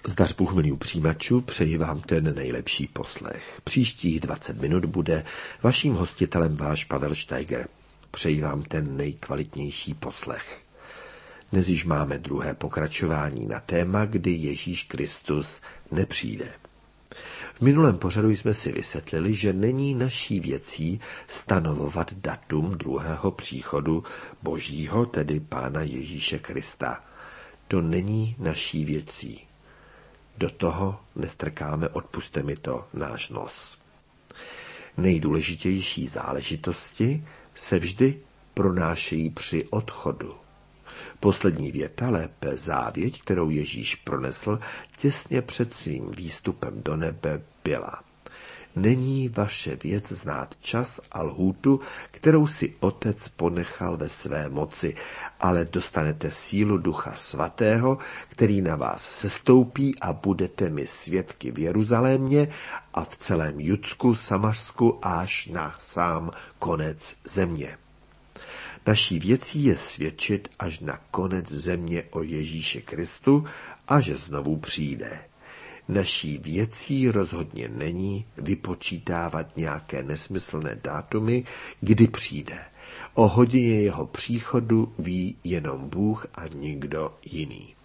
Zdař Bůh, milí přijímačů, přeji vám ten nejlepší poslech. Příštích 20 minut bude vaším hostitelem váš Pavel Steiger. Přeji vám ten nejkvalitnější poslech. Dnes již máme druhé pokračování na téma, kdy Ježíš Kristus nepřijde. V minulém pořadu jsme si vysvětlili, že není naší věcí stanovovat datum druhého příchodu Božího, tedy Pána Ježíše Krista. To není naší věcí. Do toho nestrkáme, odpusťte mi to, náš nos. Nejdůležitější záležitosti se vždy pronášejí při odchodu. Poslední věta, lépe závěť, kterou Ježíš pronesl těsně před svým výstupem do nebe, byla: Není vaše věc znát čas a lhůtu, kterou si Otec ponechal ve své moci, ale dostanete sílu Ducha Svatého, který na vás sestoupí a budete mi svědky v Jeruzalémě a v celém Judsku, Samařsku až na sám konec země. Naší věcí je svědčit až na konec země o Ježíši Kristu a že znovu přijde. Naší věcí rozhodně není vypočítávat nějaké nesmyslné dátumy, kdy přijde. O hodině jeho příchodu ví jenom Bůh a nikdo jiný.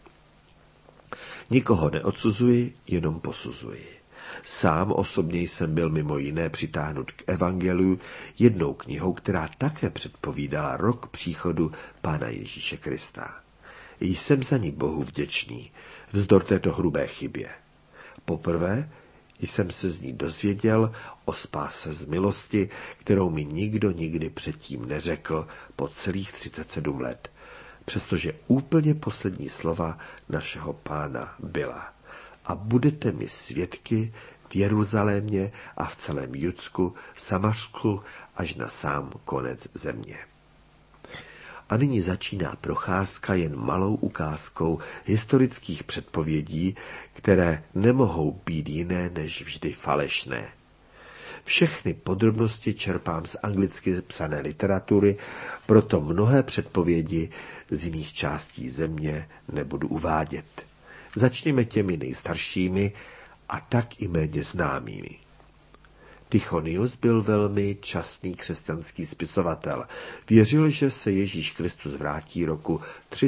Nikoho neodsuzuji, jenom posuzuji. Sám osobně jsem byl mimo jiné přitáhnut k evangeliu jednou knihou, která také předpovídala rok příchodu Pána Ježíše Krista. Jsem za ní Bohu vděčný, vzdor této hrubé chybě. Poprvé jsem se z ní dozvěděl o spáse z milosti, kterou mi nikdo nikdy předtím neřekl po celých 37 let, přestože úplně poslední slova našeho Pána byla: a budete mi svědky v Jeruzalémě a v celém Judsku, Samařsku až na sám konec země. A nyní začíná procházka jen malou ukázkou historických předpovědí, které nemohou být jiné než vždy falešné. Všechny podrobnosti čerpám z anglicky psané literatury, proto mnohé předpovědi z jiných částí země nebudu uvádět. Začněme těmi nejstaršími a tak i méně známými. Tychonius byl velmi častný křesťanský spisovatel. Věřil, že se Ježíš Kristus vrátí roku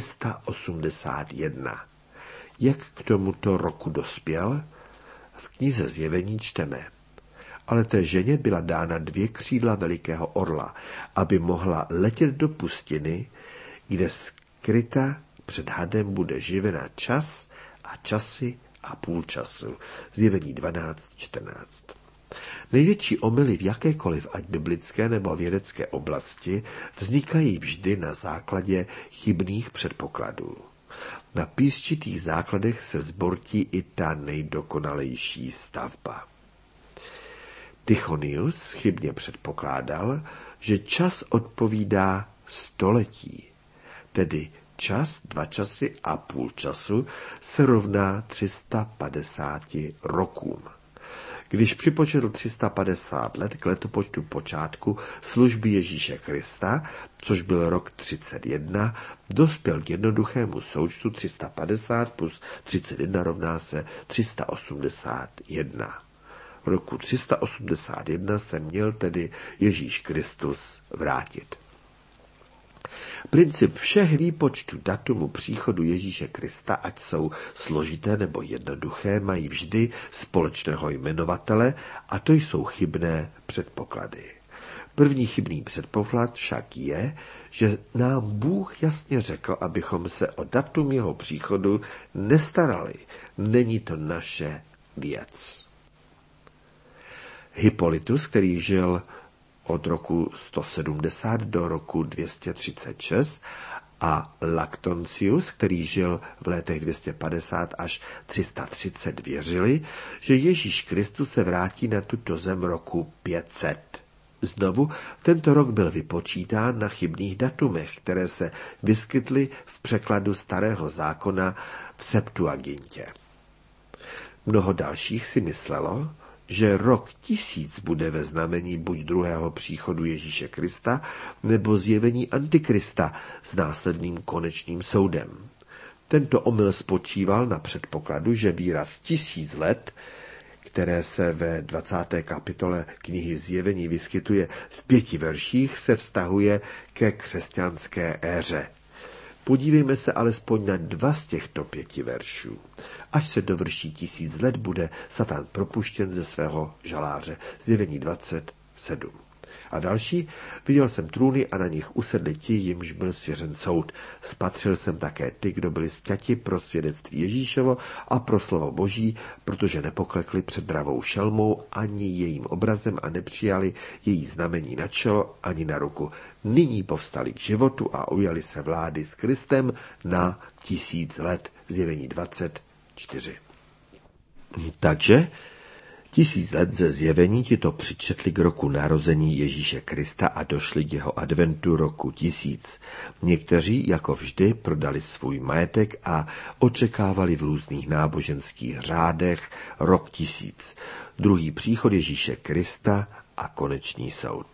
381. Jak k tomuto roku dospěl? V knize Zjevení čteme: ale té ženě byla dána 2 křídla velikého orla, aby mohla letět do pustiny, kde skryta před hadem bude živena čas a časy a půl času. Zjevení 12:14. Největší omyly v jakékoliv, ať biblické nebo vědecké oblasti, vznikají vždy na základě chybných předpokladů. Na písčitých základech se zbortí i ta nejdokonalejší stavba. Tychonius chybně předpokládal, že čas odpovídá století, tedy čas, 2 časy a půl času se rovná 350 rokům. Když připočetl 350 let k letopočtu počátku služby Ježíše Krista, což byl rok 31, dospěl k jednoduchému součtu 350 plus 31 rovná se 381. V roku 381 se měl tedy Ježíš Kristus vrátit. Princip všech výpočtů datumu příchodu Ježíše Krista, ať jsou složité nebo jednoduché, mají vždy společného jmenovatele, a to jsou chybné předpoklady. První chybný předpoklad však je, že nám Bůh jasně řekl, abychom se o datum jeho příchodu nestarali. Není to naše věc. Hippolytus, který žil od roku 170 do roku 236, a Lactantius, který žil v letech 250 až 330, věřili, že Ježíš Kristus se vrátí na tuto zem roku 500. Znovu, tento rok byl vypočítán na chybných datumech, které se vyskytly v překladu Starého zákona v Septuagintě. Mnoho dalších si myslelo, že rok 1000 bude ve znamení buď druhého příchodu Ježíše Krista, nebo zjevení Antikrista s následným konečným soudem. Tento omyl spočíval na předpokladu, že výraz 1000 let, které se ve 20. kapitole knihy Zjevení vyskytuje v 5 verších, se vztahuje ke křesťanské éře. Podívejme se alespoň na 2 z těchto 5 veršů. Až se dovrší 1000 let, bude Satan propuštěn ze svého žaláře. Zjevení 27. A další, viděl jsem trůny a na nich usedli ti, jimž byl svěřen soud. Spatřil jsem také ty, kdo byli sťati pro svědectví Ježíšovo a pro slovo Boží, protože nepoklekli před dravou šelmou ani jejím obrazem a nepřijali její znamení na čelo ani na ruku. Nyní povstali k životu a ujali se vlády s Kristem na 1000 let. Zjevení 24. Takže 1000 let ze Zjevení ti to přičetli k roku narození Ježíše Krista a došli k jeho adventu roku 1000. Někteří, jako vždy, prodali svůj majetek a očekávali v různých náboženských řádech rok 1000. Druhý příchod Ježíše Krista a konečný soud.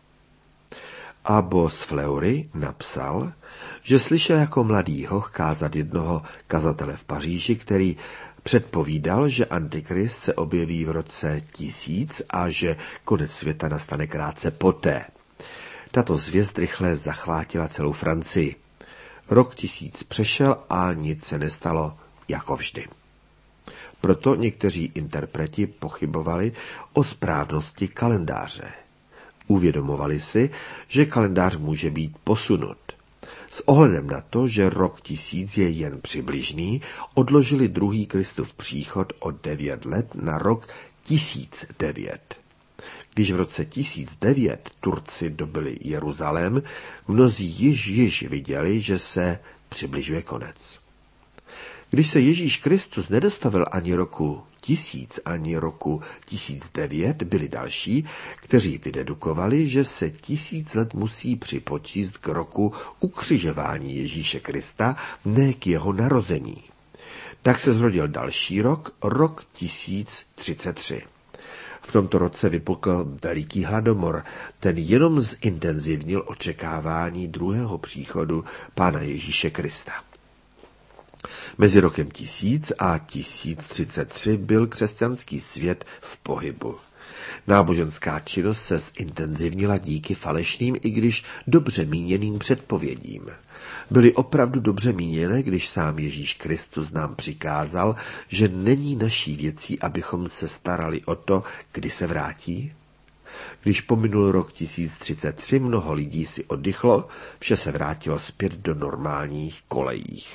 A Bos Fleury napsal, že slyšel jako mladý hoch kázat jednoho kazatele v Paříži, který předpovídal, že Antikrist se objeví v roce 1000 a že konec světa nastane krátce poté. Tato zvěst rychle zachvátila celou Francii. Rok 1000 přešel a nic se nestalo jako vždy. Proto někteří interpreti pochybovali o správnosti kalendáře. Uvědomovali si, že kalendář může být posunut. S ohledem na to, že rok 1000 je jen přibližný, odložili druhý Kristův příchod o 9 let na rok 1009. Když v roce 1009 Turci dobyli Jeruzalém, mnozí již viděli, že se přibližuje konec. Když se Ježíš Kristus nedostavil ani roku 1000, ani roku 1009, byli další, kteří vydedukovali, že se 1000 let musí připočíst k roku ukřižování Ježíše Krista, ne k jeho narození. Tak se zrodil další rok, rok 1033. V tomto roce vypukl veliký hladomor, ten jenom zintenzivnil očekávání druhého příchodu Pána Ježíše Krista. Mezi rokem 1000 a 1033 byl křesťanský svět v pohybu. Náboženská činnost se zintenzivnila díky falešným, i když dobře míněným předpovědím. Byly opravdu dobře míněné, když sám Ježíš Kristus nám přikázal, že není naší věcí, abychom se starali o to, kdy se vrátí? Když pominul rok 1033, mnoho lidí si oddychlo, vše se vrátilo zpět do normálních kolejích.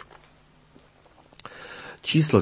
Číslo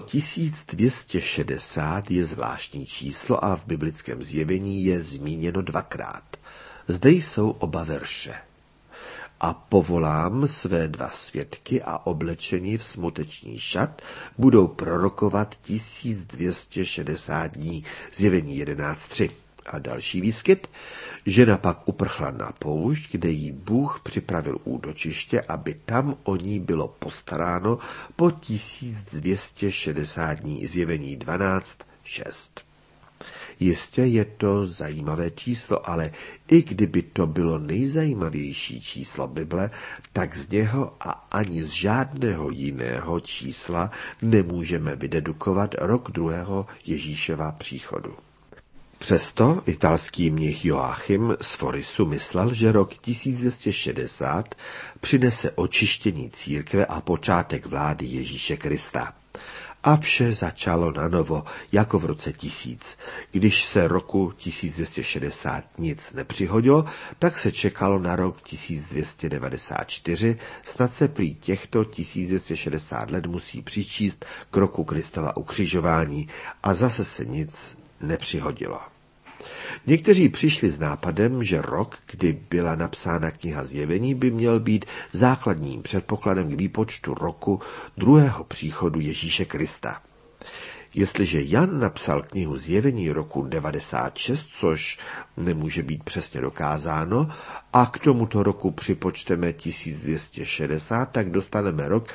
1260 je zvláštní číslo a v biblickém Zjevení je zmíněno 2krát. Zde jsou oba verše. A povolám své 2 svědky a oblečení v smuteční šat budou prorokovat 1260 dní. Zjevení 11.3. A další výskyt. Žena pak uprchla na poušť, kde jí Bůh připravil útočiště, aby tam o ní bylo postaráno po 1260 dní. Zjevení 12.6. Jistě je to zajímavé číslo, ale i kdyby to bylo nejzajímavější číslo Bible, tak z něho a ani z žádného jiného čísla nemůžeme vydedukovat rok druhého Ježíšova příchodu. Přesto italský mnich Joachim z Forisu myslel, že rok 1260 přinese očištění církve a počátek vlády Ježíše Krista. A vše začalo nanovo, jako v roce 1000. Když se roku 1260 nic nepřihodilo, tak se čekalo na rok 1294, snad se prý těchto 1260 let musí přičíst k roku Kristova ukřižování a zase se nic nepřihodilo. Někteří přišli s nápadem, že rok, kdy byla napsána kniha Zjevení, by měl být základním předpokladem k výpočtu roku druhého příchodu Ježíše Krista. Jestliže Jan napsal knihu Zjevení roku 96, což nemůže být přesně dokázáno, a k tomuto roku připočteme 1260, tak dostaneme rok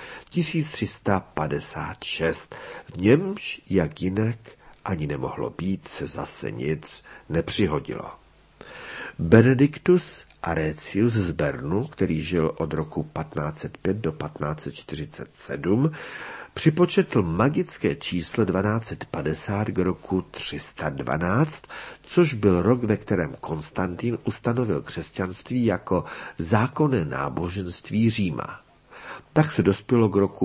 1356. V němž, jak jinak ani nemohlo být, se zase nic nepřihodilo. Benediktus Arecius z Bernu, který žil od roku 1505 do 1547, připočetl magické číslo 1250 k roku 312, což byl rok, ve kterém Konstantin ustanovil křesťanství jako zákonné náboženství Říma. Tak se dospělo k roku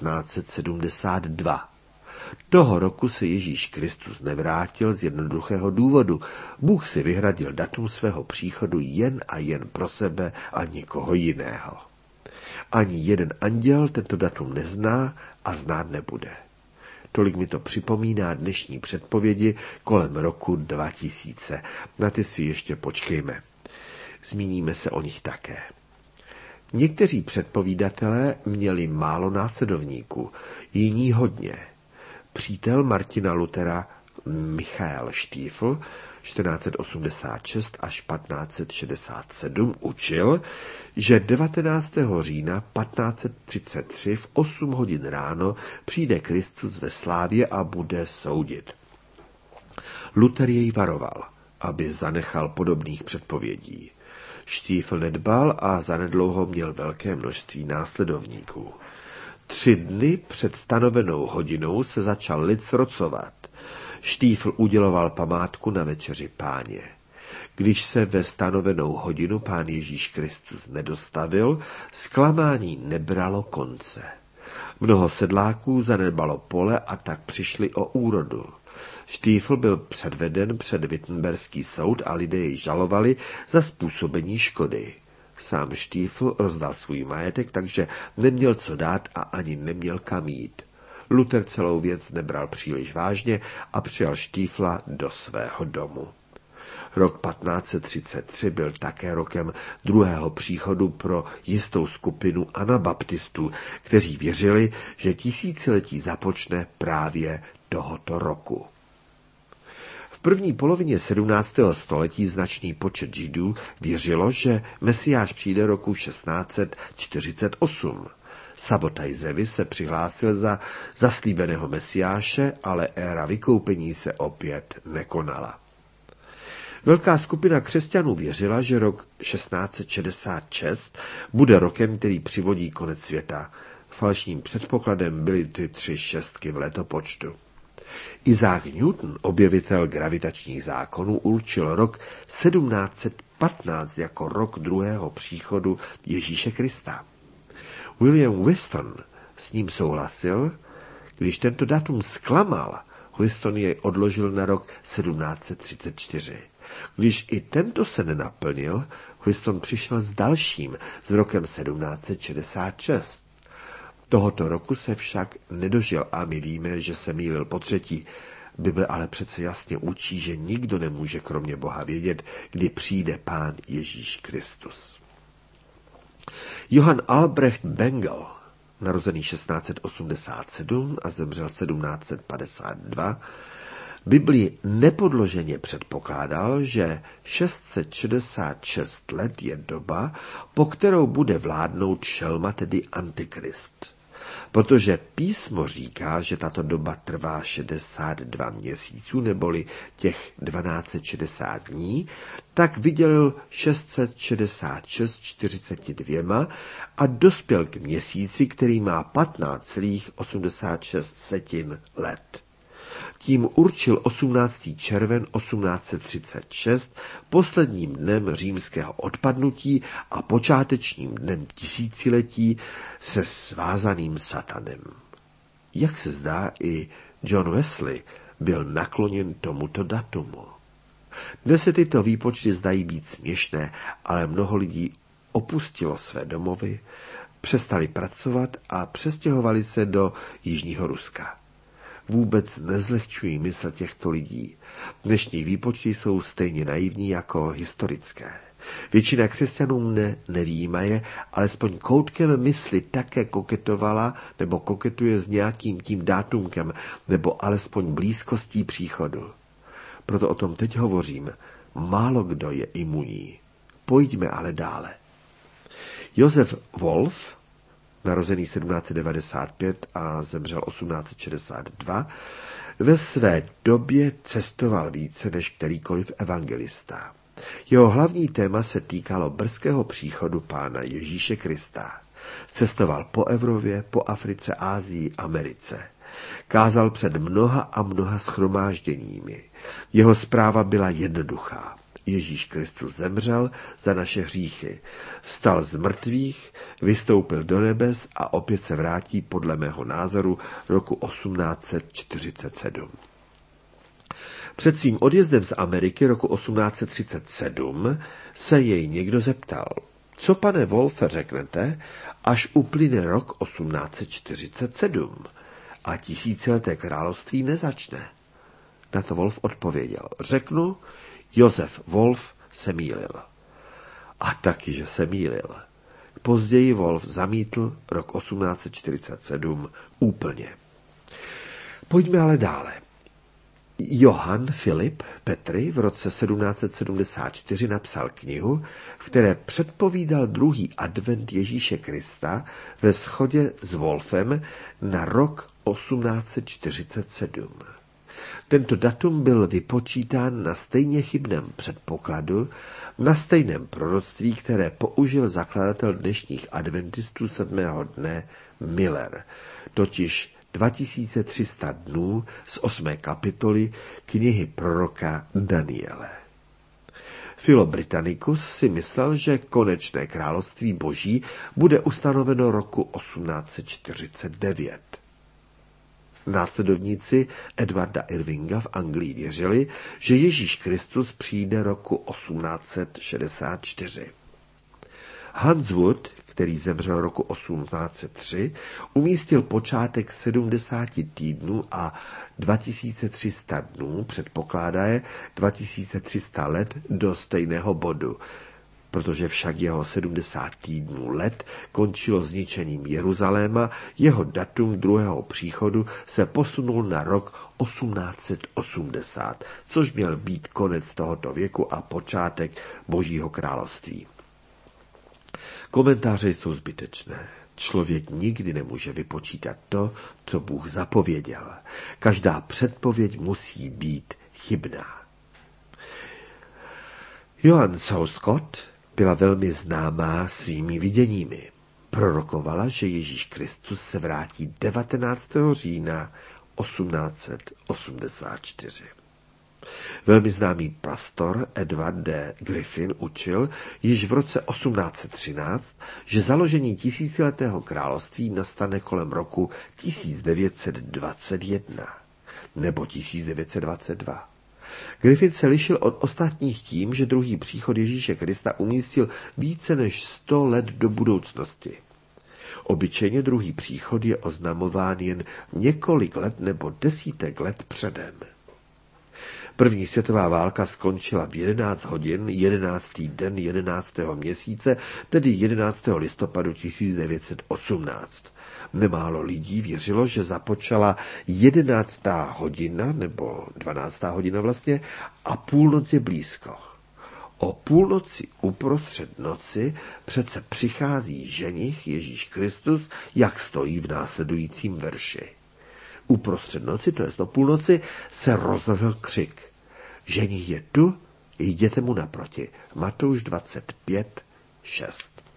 1572. Toho roku se Ježíš Kristus nevrátil z jednoduchého důvodu. Bůh si vyhradil datum svého příchodu jen a jen pro sebe a nikoho jiného. Ani jeden anděl tento datum nezná a znát nebude. Tolik mi to připomíná dnešní předpovědi kolem roku 2000. Na ty si ještě počkejme. Zmíníme se o nich také. Někteří předpovídatelé měli málo následovníků, jiní hodně. Přítel Martina Luthera Michael Stiefel 1486 až 1567 učil, že 19. října 1533 v 8 hodin ráno přijde Kristus ve slávě a bude soudit. Luther jej varoval, aby zanechal podobných předpovědí. Stiefel nedbal a zanedlouho měl velké množství následovníků. 3 dny před stanovenou hodinou se začal lid srocovat. Stiefel uděloval památku na večeři Páně. Když se ve stanovenou hodinu Pán Ježíš Kristus nedostavil, zklamání nebralo konce. Mnoho sedláků zanedbalo pole a tak přišli o úrodu. Stiefel byl předveden před Wittenberský soud a lidé jej žalovali za způsobení škody. Sám Stiefel rozdal svůj majetek, takže neměl co dát a ani neměl kam jít. Luther celou věc nebral příliš vážně a přijal Stiefla do svého domu. Rok 1533 byl také rokem druhého příchodu pro jistou skupinu anabaptistů, kteří věřili, že tisíciletí započne právě tohoto roku. V první polovině 17. století značný počet Židů věřilo, že Mesiáš přijde roku 1648. Sabbatai Zevi se přihlásil za zaslíbeného Mesiáše, ale éra vykoupení se opět nekonala. Velká skupina křesťanů věřila, že rok 1666 bude rokem, který přivodí konec světa. Falešním předpokladem byly ty 3 šestky v letopočtu. Isaac Newton, objevitel gravitačních zákonů, určil rok 1715 jako rok druhého příchodu Ježíše Krista. William Whiston s ním souhlasil, když tento datum zklamal, Whiston jej odložil na rok 1734. Když i tento se nenaplnil, Whiston přišel s dalším, s rokem 1766. Tohoto roku se však nedožil a my víme, že se mýlil potřetí. Bible ale přece jasně učí, že nikdo nemůže kromě Boha vědět, kdy přijde Pán Ježíš Kristus. Johann Albrecht Bengel, narozený 1687 a zemřel 1752, Biblii nepodloženě předpokládal, že 666 let je doba, po kterou bude vládnout šelma, tedy Antikrist. Protože písmo říká, že tato doba trvá 62 měsíců, neboli těch 1260 dní, tak vydělil 666 42 a dospěl k měsíci, který má 15,86 let. Tím určil 18. červen 1836 posledním dnem římského odpadnutí a počátečním dnem tisíciletí se svázaným satanem. Jak se zdá, i John Wesley byl nakloněn tomuto datumu. Dnes se tyto výpočty zdají být směšné, ale mnoho lidí opustilo své domovy, přestali pracovat a přestěhovali se do Jižního Ruska. Vůbec nezlehčují mysl těchto lidí. Dnešní výpočty jsou stejně naivní jako historické. Většina křesťanů nevyjímaje, alespoň koutkem mysli také koketovala nebo koketuje s nějakým tím dátumkem nebo alespoň blízkostí příchodu. Proto o tom teď hovořím. Málo kdo je imunní. Pojďme ale dále. Josef Wolf, narozený 1795 a zemřel 1862, ve své době cestoval více než kterýkoliv evangelista. Jeho hlavní téma se týkalo brzkého příchodu Pána Ježíše Krista. Cestoval po Evropě, po Africe, Asii, Americe. Kázal před mnoha a mnoha shromážděními. Jeho zpráva byla jednoduchá. Ježíš Kristus zemřel za naše hříchy, vstal z mrtvých, vystoupil do nebes a opět se vrátí podle mého názoru roku 1847. Před svým odjezdem z Ameriky roku 1837 se jej někdo zeptal: co, pane Wolfe, řeknete, až uplyne rok 1847 a tisícileté království nezačne? Na to Wolf odpověděl: řeknu, Josef Wolf se mýlil. A taky, že se mýlil. Později Wolf zamítl rok 1847 úplně. Pojďme ale dále. Johann Philipp Petry v roce 1774 napsal knihu, v které předpovídal druhý advent Ježíše Krista ve shodě s Wolfem na rok 1847. Tento datum byl vypočítán na stejně chybném předpokladu, na stejném proroctví, které použil zakladatel dnešních adventistů 7. dne Miller, totiž 2300 dnů z 8. kapitoly knihy proroka Daniele. Philo Britannicus si myslel, že konečné království boží bude ustanoveno roku 1849. Následovníci Edwarda Irvinga v Anglii věřili, že Ježíš Kristus přijde roku 1864. Hans Wood, který zemřel roku 1803, umístil počátek 70 týdnů a 2300 dnů, předpokládá je 2300 let do stejného bodu. Protože však jeho 70 týdnů let končilo zničením Jeruzaléma, jeho datum druhého příchodu se posunul na rok 1880, což měl být konec tohoto věku a počátek Božího království. Komentáře jsou zbytečné. Člověk nikdy nemůže vypočítat to, co Bůh zapověděl. Každá předpověď musí být chybná. Johann Southcott byla velmi známá svými viděními. Prorokovala, že Ježíš Kristus se vrátí 19. října 1884. Velmi známý pastor Edward D. Griffin učil již v roce 1813, že založení tisíciletého království nastane kolem roku 1921 nebo 1922. Griffin se lišil od ostatních tím, že druhý příchod Ježíše Krista umístil více než 100 let do budoucnosti. Obyčejně druhý příchod je oznamován jen několik let nebo desítek let předem. První světová válka skončila v 11 hodin 11. den 11. měsíce, tedy 11. listopadu 1918. Nemálo lidí věřilo, že započala 11. hodina, nebo 12. hodina vlastně, a půlnoc je blízko. O půlnoci uprostřed noci přece přichází ženich Ježíš Kristus, jak stojí v následujícím verši. Uprostřed noci, to jest o půlnoci, se rozlehl křik: ženich je tu, jděte mu naproti. Matouš 25:6.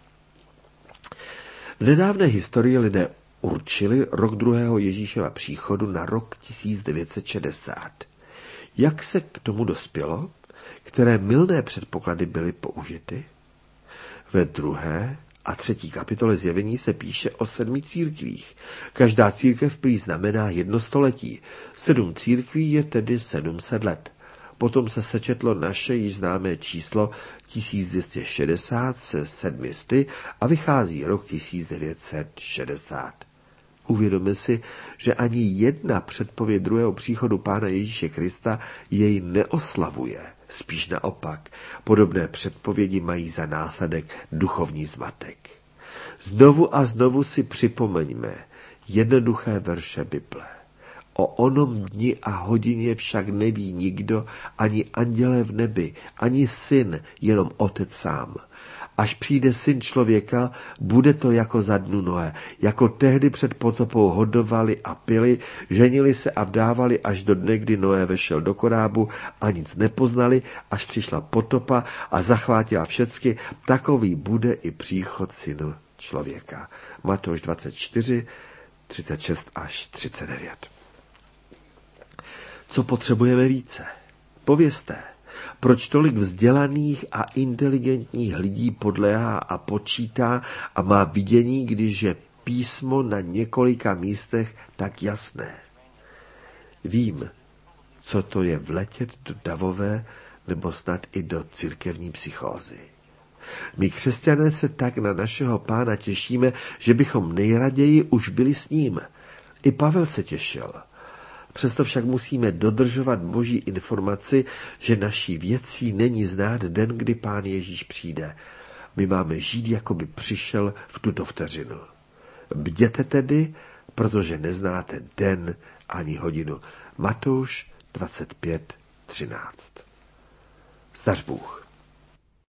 V nedávné historii lidé určili rok druhého Ježíšova příchodu na rok 1960. Jak se k tomu dospělo? Které mylné předpoklady byly použity? Ve 2. a 3. kapitole Zjevení se píše o 7 církvích. Každá církev prý znamená 1 století. 7 církví je tedy 700 let. Potom se sečetlo naše již známé číslo 1260 se 700 a vychází rok 1960. Uvědomme si, že ani jedna předpověď druhého příchodu Pána Ježíše Krista jej neoslavuje. Spíš naopak, podobné předpovědi mají za následek duchovní zmatek. Znovu a znovu si připomeňme jednoduché verše Bible. O onom dni a hodině však neví nikdo, ani andělé v nebi, ani syn, jenom Otec sám. Až přijde Syn člověka, bude to jako za dnu Noé. Jako tehdy před potopou hodovali a pili, ženili se a vdávali až do dne, kdy Noé vešel do korábu a nic nepoznali, až přišla potopa a zachvátila všecky. Takový bude i příchod Syna člověka. Matouš 24, 36 až 39. Co potřebujeme více? Povězte, proč tolik vzdělaných a inteligentních lidí podléhá a počítá a má vidění, když je písmo na několika místech tak jasné. Vím, co to je vletět do davové nebo snad i do církevní psychózy. My křesťané se tak na našeho Pána těšíme, že bychom nejraději už byli s ním. I Pavel se těšil. Přesto však musíme dodržovat Boží informaci, že naší věcí není znát den, kdy Pán Ježíš přijde. My máme žít, jako by přišel v tuto vteřinu. Bděte tedy, protože neznáte den ani hodinu. Matouš 25:13. Zdař Bůh.